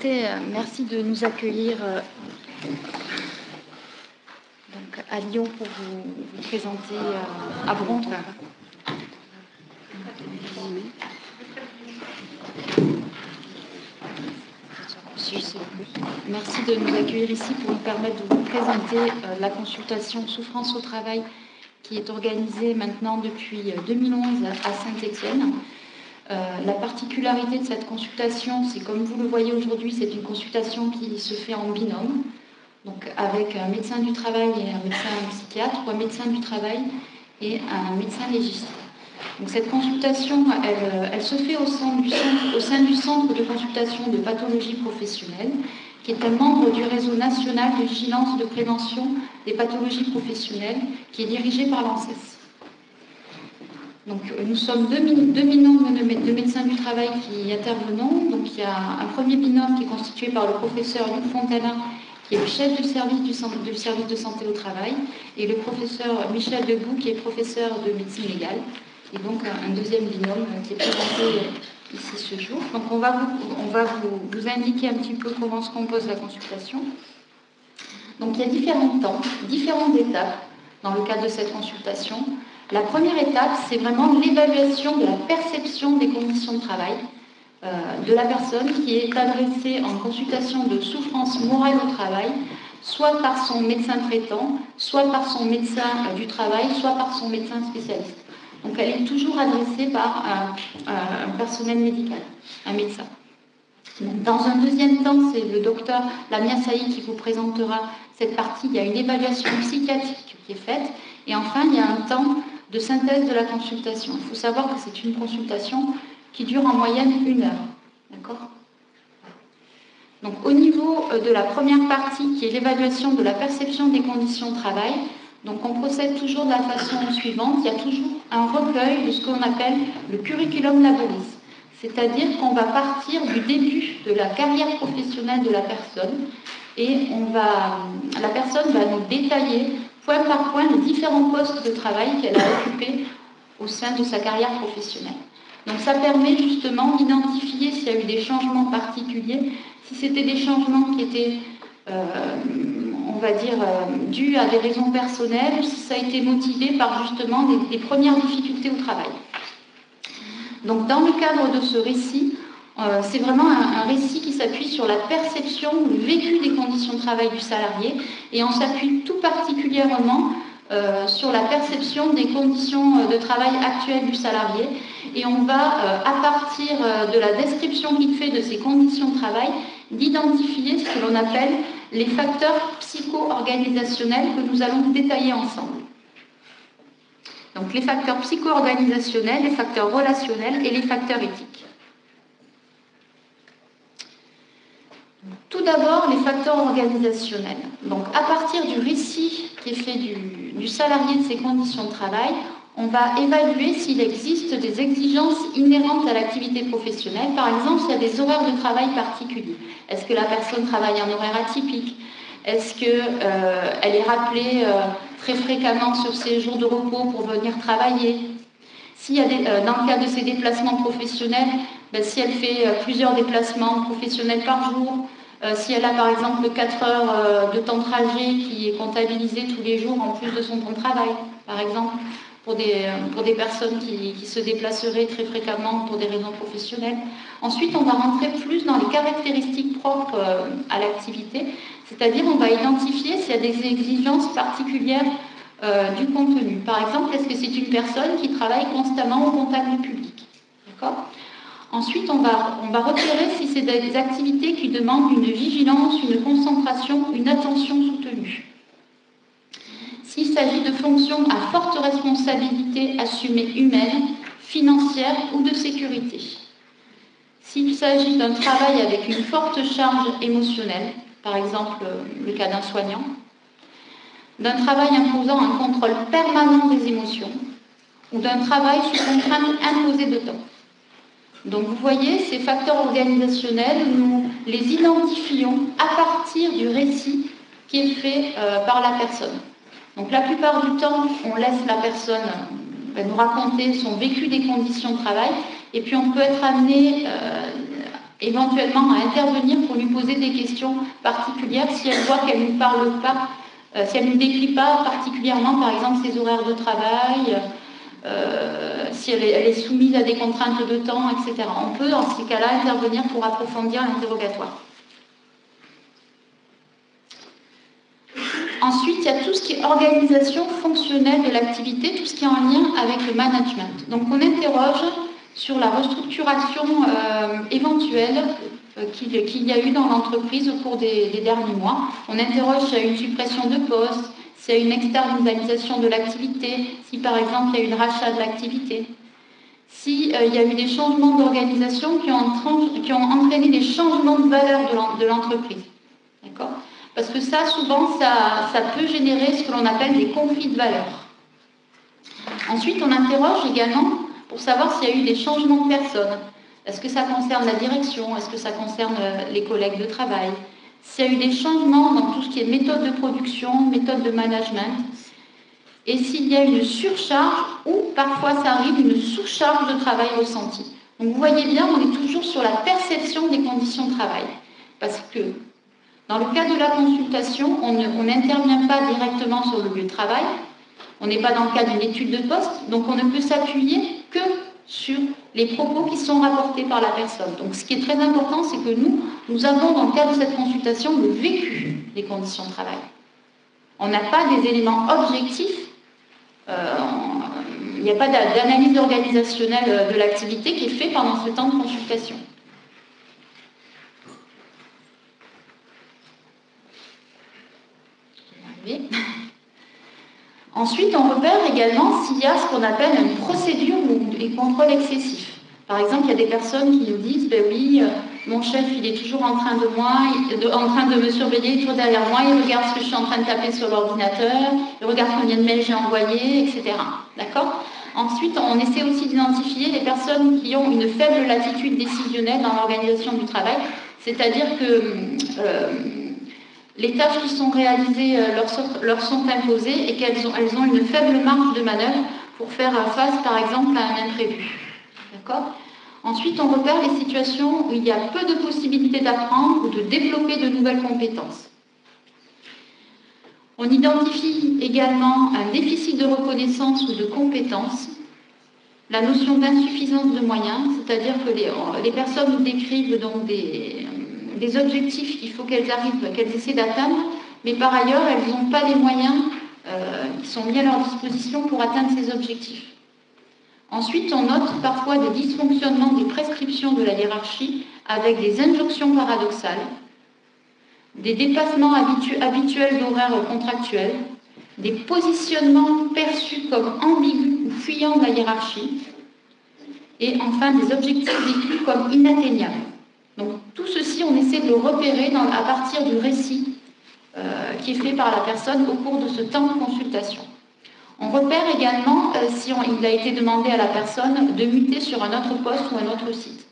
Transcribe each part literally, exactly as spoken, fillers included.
écoutez, euh, merci de nous accueillir euh, donc, à Lyon pour vous, vous présenter euh, à Bronte. Merci de nous accueillir ici pour nous permettre de vous présenter euh, la consultation Souffrance au travail qui est organisée maintenant depuis deux mille onze à Saint-Étienne. Euh, la particularité de cette consultation, c'est comme vous le voyez aujourd'hui, c'est une consultation qui se fait en binôme, donc avec un médecin du travail et un médecin psychiatre, ou un médecin du travail et un médecin légiste. Donc cette consultation, elle, elle se fait au sein, du centre, au sein du Centre de consultation de pathologie professionnelle, qui est un membre du réseau national de vigilance de prévention des pathologies professionnelles, qui est dirigé par l'ANSES. Donc, nous sommes deux, deux binômes de, de médecins du travail qui intervenons. Donc, il y a un premier binôme qui est constitué par le professeur Luc Fontanin, qui est le chef du service du, centre, du service de santé au travail, et le professeur Michel Debout, qui est professeur de médecine légale. Et donc, un, un deuxième binôme qui est présenté ici ce jour. Donc, on va, vous, on va vous, vous indiquer un petit peu comment se compose la consultation. Donc, il y a différents temps, différentes étapes dans le cadre de cette consultation. La première étape, c'est vraiment l'évaluation de la perception des conditions de travail euh, de la personne qui est adressée en consultation de souffrance morale au travail, soit par son médecin traitant, soit par son médecin euh, du travail, soit par son médecin spécialiste. Donc elle est toujours adressée par un, un personnel médical, un médecin. Dans un deuxième temps, c'est le docteur Lamia Saïd qui vous présentera cette partie. Il y a une évaluation psychiatrique qui est faite. Et enfin, il y a un temps de synthèse de la consultation. Il faut savoir que c'est une consultation qui dure en moyenne une heure. D'accord ? Donc, au niveau de la première partie, qui est l'évaluation de la perception des conditions de travail, donc on procède toujours de la façon suivante. Il y a toujours un recueil de ce qu'on appelle le curriculum laboris. C'est-à-dire qu'on va partir du début de la carrière professionnelle de la personne et on va, la personne va nous détailler point par point les différents postes de travail qu'elle a occupés au sein de sa carrière professionnelle. Donc ça permet justement d'identifier s'il y a eu des changements particuliers, si c'était des changements qui étaient, euh, on va dire, euh, dus à des raisons personnelles, ou si ça a été motivé par justement des, des premières difficultés au travail. Donc dans le cadre de ce récit, euh, c'est vraiment un, un récit qui s'appuie sur la perception, le vécu des conditions de travail du salarié, et on s'appuie tout particulièrement euh, sur la perception des conditions de travail actuelles du salarié, et on va, euh, à partir de la description qu'il fait de ces conditions de travail, d'identifier ce que l'on appelle les facteurs psycho-organisationnels que nous allons détailler ensemble. Donc les facteurs psycho-organisationnels, les facteurs relationnels et les facteurs éthiques. Tout d'abord, les facteurs organisationnels. Donc à partir du récit qui est fait du, du salarié de ses conditions de travail, on va évaluer s'il existe des exigences inhérentes à l'activité professionnelle. Par exemple, s'il y a des horaires de travail particuliers. Est-ce que la personne travaille en horaire atypique ? Est-ce qu'elle euh, est rappelée euh, très fréquemment sur ses jours de repos pour venir travailler ? S'il y a des, euh, dans le cas de ses déplacements professionnels, ben, si elle fait euh, plusieurs déplacements professionnels par jour, euh, si elle a par exemple quatre heures euh, de temps de trajet qui est comptabilisé tous les jours en plus de son temps de travail, par exemple, pour des, euh, pour des personnes qui, qui se déplaceraient très fréquemment pour des raisons professionnelles. Ensuite, on va rentrer plus dans les caractéristiques propres euh, à l'activité. C'est-à-dire, on va identifier s'il y a des exigences particulières euh, du contenu. Par exemple, est-ce que c'est une personne qui travaille constamment au contact du public ? D'accord ? Ensuite, on va, on va repérer si c'est des activités qui demandent une vigilance, une concentration, une attention soutenue. S'il s'agit de fonctions à forte responsabilité assumée humaine, financière ou de sécurité. S'il s'agit d'un travail avec une forte charge émotionnelle, par exemple le cas d'un soignant, d'un travail imposant un contrôle permanent des émotions, ou d'un travail sous contrainte imposée de temps. Donc vous voyez, ces facteurs organisationnels, nous les identifions à partir du récit qui est fait euh, par la personne. Donc la plupart du temps, on laisse la personne euh, nous raconter son vécu des conditions de travail, et puis on peut être amené euh, éventuellement à intervenir pour lui poser des questions particulières si elle voit qu'elle ne parle pas, euh, si elle ne décrit pas particulièrement, par exemple, ses horaires de travail, euh, si elle est, elle est soumise à des contraintes de temps, et cetera. On peut, dans ces cas-là, intervenir pour approfondir l'interrogatoire. Ensuite, il y a tout ce qui est organisation fonctionnelle de l'activité, tout ce qui est en lien avec le management. Donc, on interroge sur la restructuration euh, éventuelle euh, qu'il qu'il y a eu dans l'entreprise au cours des, des derniers mois. On interroge s'il y a eu une suppression de postes, s'il y a eu une externalisation de l'activité, si par exemple il y a eu une rachat de l'activité, s'il euh, y a eu des changements d'organisation qui, qui ont entraîné des changements de valeur de l'entreprise. D'accord ? Parce que ça, souvent, ça, ça peut générer ce que l'on appelle des conflits de valeurs. Ensuite, on interroge également pour savoir s'il y a eu des changements de personnes. Est-ce que ça concerne la direction? Est-ce que ça concerne les collègues de travail? S'il y a eu des changements dans tout ce qui est méthode de production, méthode de management, et s'il y a une surcharge ou parfois ça arrive une sous-charge de travail ressentie. Donc vous voyez bien, on est toujours sur la perception des conditions de travail. Parce que dans le cas de la consultation, on n'intervient pas directement sur le lieu de travail, on n'est pas dans le cas d'une étude de poste, donc on ne peut s'appuyer que sur les propos qui sont rapportés par la personne. Donc ce qui est très important, c'est que nous, nous avons dans le cadre de cette consultation le vécu des conditions de travail. On n'a pas des éléments objectifs, euh, il n'y a pas d'analyse organisationnelle de l'activité qui est faite pendant ce temps de consultation. Ensuite, on repère également s'il y a ce qu'on appelle une procédure ou des contrôles excessifs. Par exemple, il y a des personnes qui nous disent ben oui, euh, mon chef, il est toujours en train de moi, de, en train de me surveiller, toujours derrière moi, il regarde ce que je suis en train de taper sur l'ordinateur, il regarde combien de mails j'ai envoyés, et cetera. D'accord ? Ensuite, on essaie aussi d'identifier les personnes qui ont une faible latitude décisionnelle dans l'organisation du travail, c'est-à-dire que euh, les tâches qui sont réalisées euh, leur, sont, leur sont imposées et qu'elles ont, elles ont une faible marge de manœuvre pour faire face, par exemple, à un imprévu. D'accord ? Ensuite, on repère les situations où il y a peu de possibilités d'apprendre ou de développer de nouvelles compétences. On identifie également un déficit de reconnaissance ou de compétences, la notion d'insuffisance de moyens, c'est-à-dire que les, les personnes nous décrivent donc des, des objectifs qu'il faut qu'elles arrivent, qu'elles essaient d'atteindre, mais par ailleurs, elles n'ont pas les moyens euh, qui sont mis à leur disposition pour atteindre ces objectifs. Ensuite, on note parfois des dysfonctionnements des prescriptions de la hiérarchie avec des injonctions paradoxales, des dépassements habitu habituels d'horaires contractuels, des positionnements perçus comme ambigus ou fuyants de la hiérarchie, et enfin des objectifs vécus comme inatteignables. Donc tout ceci, on essaie de le repérer dans, à partir du récit euh, qui est fait par la personne au cours de ce temps de consultation. On repère également euh, si on, il a été demandé à la personne de muter sur un autre poste ou un autre site.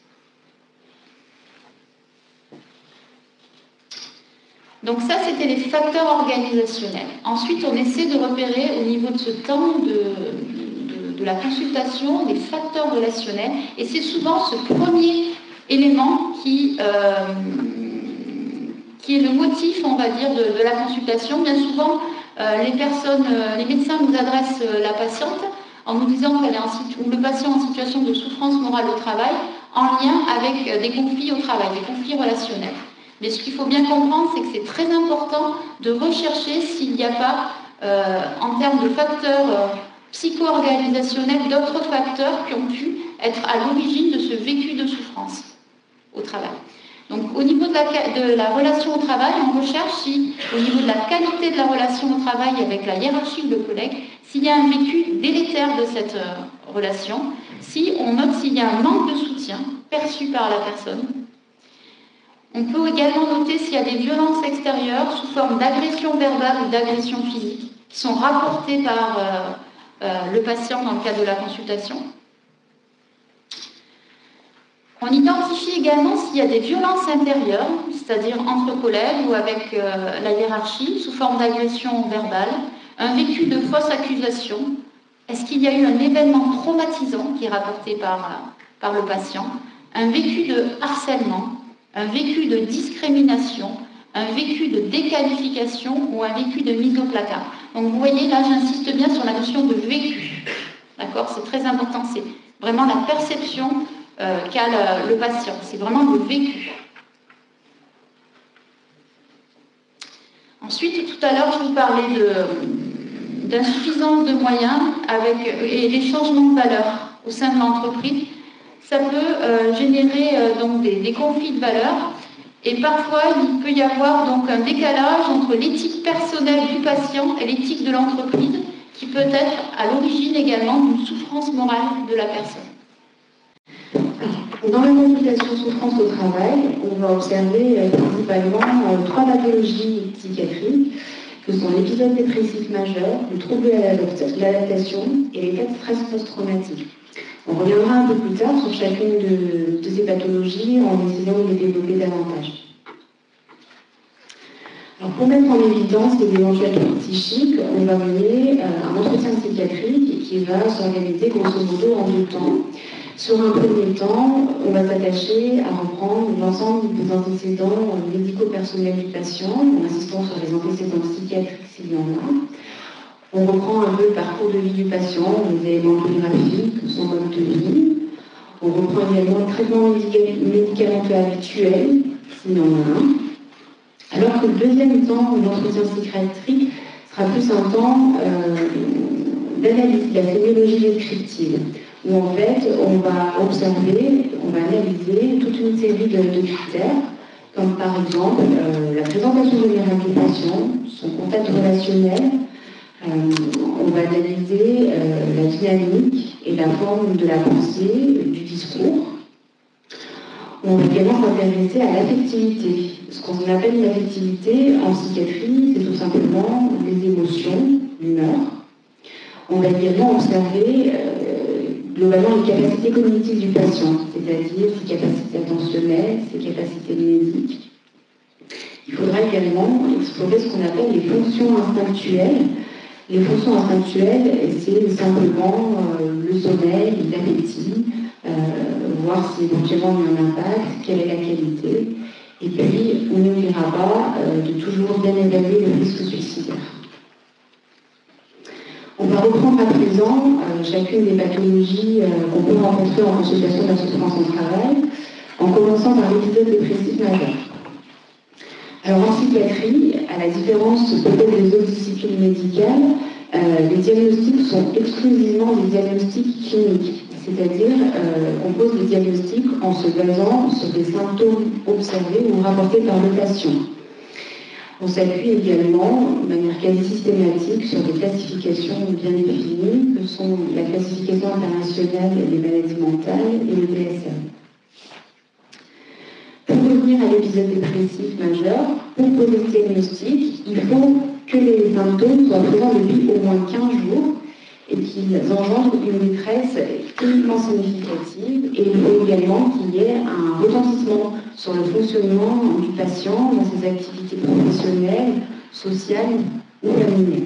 Donc ça, c'était les facteurs organisationnels. Ensuite, on essaie de repérer au niveau de ce temps de, de, de la consultation des facteurs relationnels. Et c'est souvent ce premier élément qui, euh, qui est le motif, on va dire, de, de la consultation. Bien souvent, euh, les personnes, euh, les médecins nous adressent euh, la patiente en nous disant qu'elle est en, ou le patient en situation de souffrance morale au travail en lien avec euh, des conflits au travail, des conflits relationnels. Mais ce qu'il faut bien comprendre, c'est que c'est très important de rechercher s'il n'y a pas, euh, en termes de facteurs euh, psycho-organisationnels, d'autres facteurs qui ont pu être à l'origine de ce vécu de souffrance au travail. Donc, au niveau de la, de la relation au travail, on recherche si, au niveau de la qualité de la relation au travail avec la hiérarchie ou le collègue, s'il y a un vécu délétère de cette euh, relation, si on note s'il y a un manque de soutien perçu par la personne. On peut également noter s'il y a des violences extérieures sous forme d'agression verbale ou d'agression physique qui sont rapportées par euh, euh, le patient dans le cadre de la consultation. On identifie également s'il y a des violences intérieures, c'est-à-dire entre collègues ou avec euh, la hiérarchie, sous forme d'agression verbale, un vécu de fausse accusation. Est-ce qu'il y a eu un événement traumatisant qui est rapporté par, par le patient, un vécu de harcèlement, un vécu de discrimination, un vécu de déqualification ou un vécu de mise au placard. Donc vous voyez, là j'insiste bien sur la notion de vécu. D'accord? C'est très important, c'est vraiment la perception euh, qu'a le, le patient. C'est vraiment le vécu. Ensuite, tout à l'heure, je vous parlais d'insuffisance de, de moyens avec, et les changements de valeur au sein de l'entreprise. Ça peut euh, générer euh, donc des, des conflits de valeurs. Et parfois, il peut y avoir donc un décalage entre l'éthique personnelle du patient et l'éthique de l'entreprise, qui peut être à l'origine également d'une souffrance morale de la personne. Dans la consultation souffrance au travail, on va observer euh, principalement euh, trois pathologies psychiatriques, que sont l'épisode dépressif majeur, le trouble de l'adaptation et l'état de stress post-traumatique. On reviendra un peu plus tard sur chacune de, de ces pathologies en essayant de les développer davantage. Alors pour mettre en évidence les éventuels troubles psychiques, on va mener euh, un entretien psychiatrique qui va s'organiser grosso modo en deux temps. Sur un premier temps, on va s'attacher à reprendre l'ensemble des antécédents médico-personnels du patient, en insistant sur les antécédents psychiatriques s'il y en a. On reprend un peu le parcours de vie du patient, les éléments biographiques, son mode de vie. On reprend également le traitement médicamenteux habituel, s'il y en a un. Alors que le deuxième temps de l'entretien psychiatrique sera plus un temps euh, d'analyse de la sémiologie descriptive, où en fait on va observer, on va analyser toute une série de, de critères, comme par exemple euh, la présentation générale du patient, son contact relationnel. Euh, on va analyser euh, la dynamique et la forme de la pensée, du discours. On va également s'intéresser à l'affectivité. Ce qu'on appelle l'affectivité en psychiatrie, c'est tout simplement les émotions, l'humeur. On va également observer euh, globalement les capacités cognitives du patient, c'est-à-dire ses capacités attentionnelles, ses capacités mnésiques. Il faudra également explorer ce qu'on appelle les fonctions instinctuelles. Les fonctions instinctuelles, c'est simplement euh, le sommeil, l'appétit, euh, voir si éventuellement il y a un impact, quelle est la qualité. Et puis, on n'oubliera pas euh, de toujours bien évaluer le risque suicidaire. On va reprendre à présent euh, chacune des pathologies euh, qu'on peut rencontrer en consultation de la souffrance au travail, en commençant par l'épisode dépressif majeur. Alors en psychiatrie, à la différence peut-être des autres disciplines médicales, euh, les diagnostics sont exclusivement des diagnostics cliniques, c'est-à-dire euh, qu'on pose des diagnostics en se basant sur des symptômes observés ou rapportés par le patient. On s'appuie également, de manière quasi systématique, sur des classifications bien définies, que sont la classification internationale des maladies mentales et le D S M. Pour revenir à l'épisode dépressif majeur, pour poser ce diagnostic, il faut que les symptômes soient présents depuis au moins quinze jours et qu'ils engendrent une détresse cliniquement significative, et il faut également qu'il y ait un retentissement sur le fonctionnement du patient dans ses activités professionnelles, sociales ou familiales.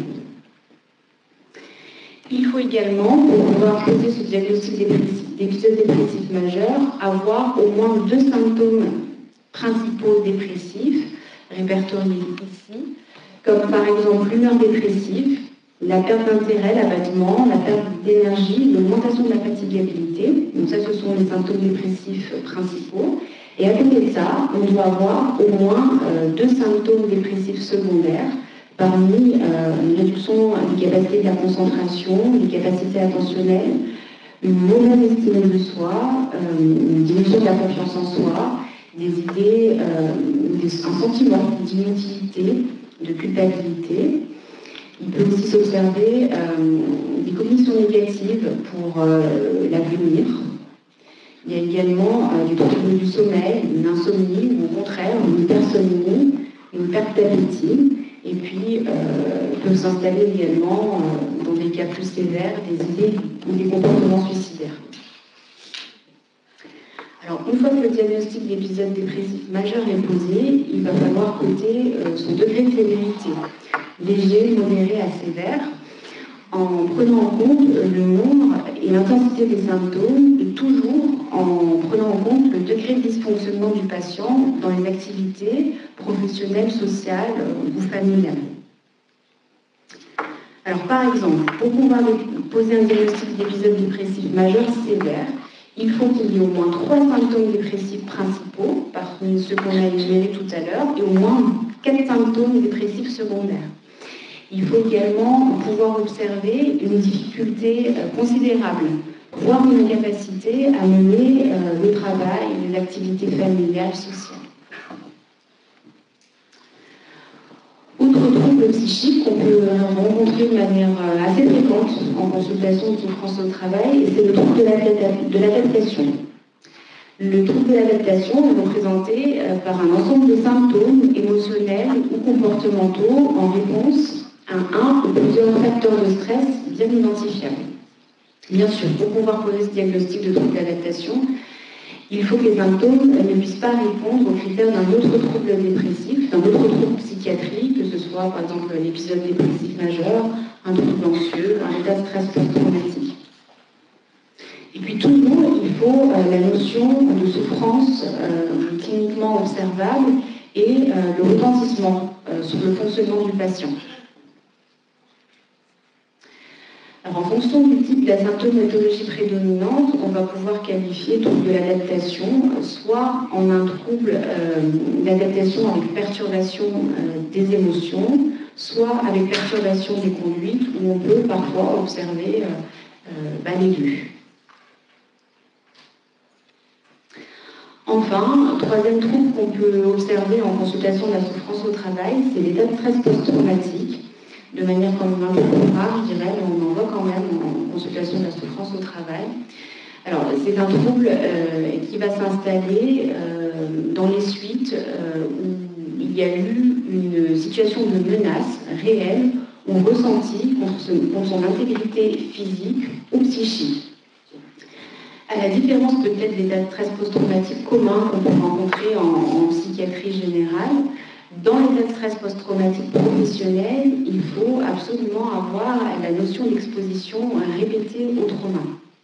Il faut également, pour pouvoir poser ce diagnostic d'épisode dépressif majeur, avoir au moins deux symptômes principaux dépressifs, répertoriés ici, comme par exemple l'humeur dépressive, la perte d'intérêt, l'abattement, la perte d'énergie, l'augmentation de la fatigabilité. Donc ça, ce sont les symptômes dépressifs principaux. Et à côté de ça, on doit avoir au moins euh, deux symptômes dépressifs secondaires, parmi euh, une réduction des capacités de la concentration, des capacités attentionnelles, une mauvaise estime de soi, euh, une diminution de la confiance en soi, des idées, euh, des, un sentiment d'inutilité, de culpabilité. Il peut aussi s'observer euh, des cognitions négatives pour euh, l'avenir. Il y a également euh, des troubles du sommeil, une insomnie, ou au contraire, une hypersomnie, une perte d'appétit. Et puis, euh, peuvent s'installer également, euh, dans des cas plus sévères, des idées ou des comportements suicidaires. Alors, une fois que le diagnostic d'épisode dépressif majeur est posé, il va falloir coter euh, son degré de sévérité, léger, modéré à sévère, en prenant en compte le nombre et l'intensité des symptômes, et toujours en prenant en compte le degré de dysfonctionnement du patient dans les activités professionnelles, sociales ou familiales. Alors, par exemple, pour pouvoir poser un diagnostic d'épisode dépressif majeur sévère, il faut qu'il y ait au moins trois symptômes dépressifs principaux, parmi ceux qu'on a énumérés tout à l'heure, et au moins quatre symptômes dépressifs secondaires. Il faut également pouvoir observer une difficulté considérable, voire une incapacité à mener euh, le travail, les activités familiales, sociales. Autre trouble psychique qu'on peut rencontrer de manière assez fréquente en consultation de souffrance au travail, c'est le trouble de l'adaptation. Le trouble de l'adaptation est représenté par un ensemble de symptômes émotionnels ou comportementaux en réponse à un ou plusieurs facteurs de stress bien identifiables. Bien sûr, pour pouvoir poser ce diagnostic de trouble d'adaptation, il faut que les symptômes ne puissent pas répondre aux critères d'un autre trouble dépressif, d'un autre trouble psychiatrique, que ce soit par exemple l'épisode dépressif majeur, un trouble anxieux, un état de stress post-traumatique. Et puis toujours, il faut euh, la notion de souffrance euh, cliniquement observable et euh, le retentissement euh, sur le fonctionnement du patient. Alors, en fonction du type de la symptomatologie prédominante, on va pouvoir qualifier trouble de l'adaptation, soit en un trouble euh, d'adaptation avec perturbation euh, des émotions, soit avec perturbation des conduites, où on peut parfois observer euh, euh, bah, les deux. Enfin, troisième trouble qu'on peut observer en consultation de la souffrance au travail, c'est l'état de stress post-traumatique. De manière quand même un peu plus rare, je dirais, mais on en voit quand même en consultation de la souffrance au travail. Alors, c'est un trouble euh, qui va s'installer euh, dans les suites euh, où il y a eu une situation de menace réelle ou ressentie contre, ce, contre son intégrité physique ou psychique. À la différence peut-être des états de stress post-traumatique communs qu'on peut rencontrer en, en psychiatrie générale, dans l'état de stress post-traumatique professionnel, il faut absolument avoir la notion d'exposition répétée au trauma.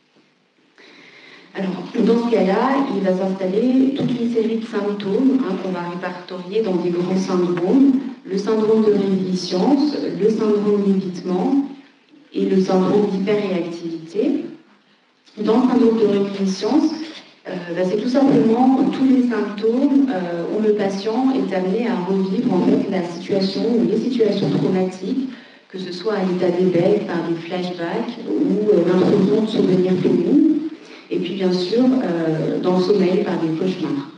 Alors, dans ce cas-là, il va s'installer toute une série de symptômes hein, qu'on va répertorier dans des grands syndromes. Le syndrome de réminiscence, le syndrome d'évitement et le syndrome d'hyperréactivité. Dans le syndrome de réminiscence, euh, bah, c'est tout simplement tous les symptômes euh, où le patient est amené à revivre en fait, la situation ou les situations traumatiques, que ce soit à l'état d'éveil par des flashbacks ou euh, l'intrusion de souvenirs pénibles, et puis bien sûr euh, dans le sommeil par des cauchemars.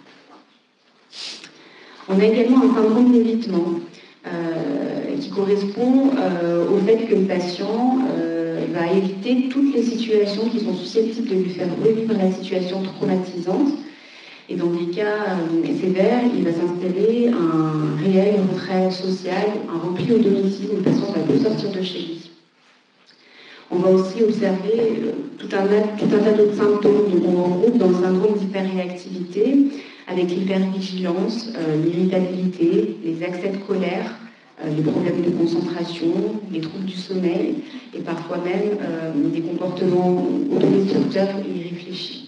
On a également un syndrome d'évitement euh, qui correspond euh, au fait que le patient euh, va éviter toutes les situations qui sont susceptibles de lui faire revivre la situation traumatisante. Et dans des cas euh, sévères, il va s'installer un réel retrait social, un repli au domicile où le patient ne va plus sortir de chez lui. On va aussi observer euh, tout, un, tout un tas d'autres symptômes. Donc on regroupe dans le syndrome d'hyperréactivité avec l'hypervigilance, euh, l'irritabilité, les accès de colère, euh, les problèmes de concentration, les troubles du sommeil et parfois même euh, des comportements autodestructeurs et irréfléchis.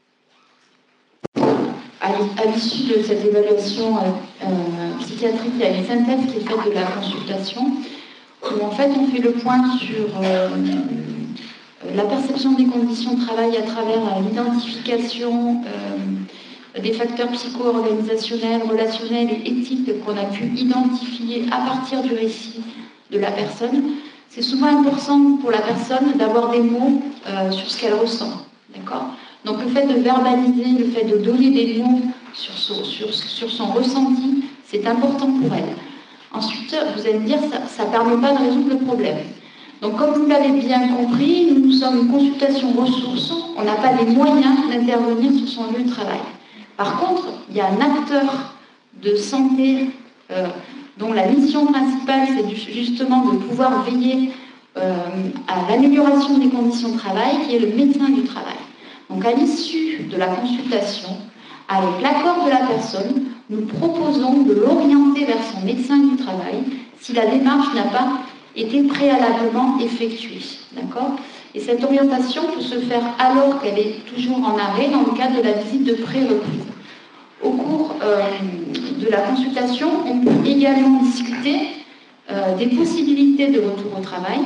À l'issue de cette évaluation euh, euh, psychiatrique, il y a une synthèse qui est faite de la consultation, où en fait on fait le point sur euh, la perception des conditions de travail à travers euh, l'identification euh, des facteurs psycho-organisationnels, relationnels et éthiques qu'on a pu identifier à partir du récit de la personne. C'est souvent important pour la personne d'avoir des mots euh, sur ce qu'elle ressent. D'accord ? Donc le fait de verbaliser, le fait de donner des mots sur son, sur, sur son ressenti, c'est important pour elle. Ensuite, vous allez me dire, ça ne permet pas de résoudre le problème. Donc comme vous l'avez bien compris, nous, nous sommes une consultation ressources, on n'a pas les moyens d'intervenir sur son lieu de travail. Par contre, il y a un acteur de santé euh, dont la mission principale, c'est justement de pouvoir veiller euh, à l'amélioration des conditions de travail, qui est le médecin du travail. Donc à l'issue de la consultation, avec l'accord de la personne, nous proposons de l'orienter vers son médecin du travail si la démarche n'a pas été préalablement effectuée. D'accord ? Et cette orientation peut se faire alors qu'elle est toujours en arrêt dans le cadre de la visite de pré-reprise. Au cours euh, de la consultation, on peut également discuter euh, des possibilités de retour au travail.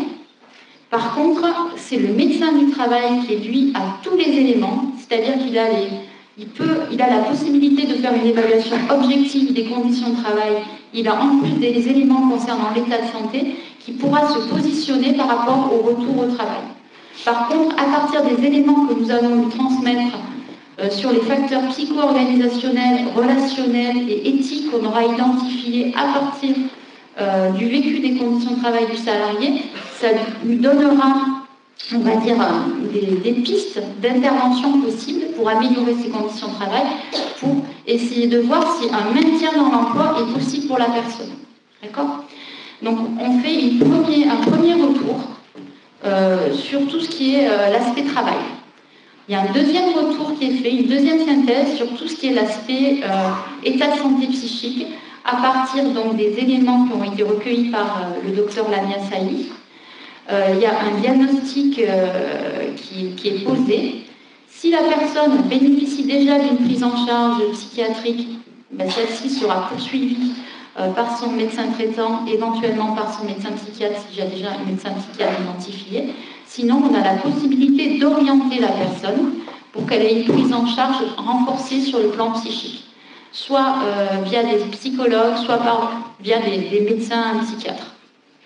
Par contre, c'est le médecin du travail qui, lui, a tous les éléments, c'est-à-dire qu'il a, les, il peut, il a la possibilité de faire une évaluation objective des conditions de travail. Il a en plus des éléments concernant l'état de santé qui pourra se positionner par rapport au retour au travail. Par contre, à partir des éléments que nous allons lui transmettre euh, sur les facteurs psycho-organisationnels, relationnels et éthiques qu'on aura identifiés à partir euh, du vécu des conditions de travail du salarié, ça lui donnera, on va dire, des, des pistes d'intervention possibles pour améliorer ses conditions de travail, pour essayer de voir si un maintien dans l'emploi est possible pour la personne. D'accord ? Donc, on fait une premier, un premier retour euh, sur tout ce qui est euh, l'aspect travail. Il y a un deuxième retour qui est fait, une deuxième synthèse sur tout ce qui est l'aspect euh, état de santé psychique, à partir donc des éléments qui ont été recueillis par euh, le docteur Lamia Saï. Euh, il y a un diagnostic euh, qui, qui est posé. Si la personne bénéficie déjà d'une prise en charge psychiatrique, ben celle-ci sera poursuivie euh, par son médecin traitant, éventuellement par son médecin psychiatre, s'il y a déjà un médecin psychiatre identifié. Sinon, on a la possibilité d'orienter la personne pour qu'elle ait une prise en charge renforcée sur le plan psychique, soit euh, via des psychologues, soit par, via des, des médecins psychiatres. D'accord ?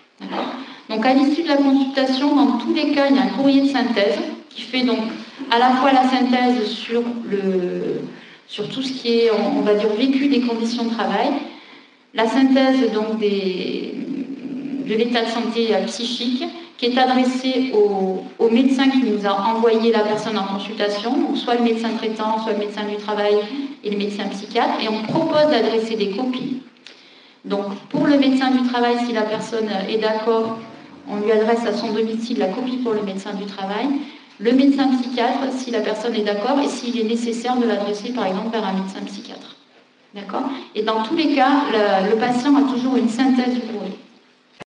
Donc, à l'issue de la consultation, dans tous les cas, il y a un courrier de synthèse qui fait donc à la fois la synthèse sur, le, sur tout ce qui est, on, on va dire, vécu des conditions de travail, la synthèse donc des, de l'état de santé psychique qui est adressée au, au médecin qui nous a envoyé la personne en consultation, donc soit le médecin traitant, soit le médecin du travail et le médecin psychiatre, et on propose d'adresser des copies. Donc, pour le médecin du travail, si la personne est d'accord, on lui adresse à son domicile la copie pour le médecin du travail. Le médecin psychiatre, si la personne est d'accord, et s'il est nécessaire de l'adresser, par exemple, vers un médecin psychiatre. D'accord ? Et dans tous les cas, le, le patient a toujours une synthèse du courrier.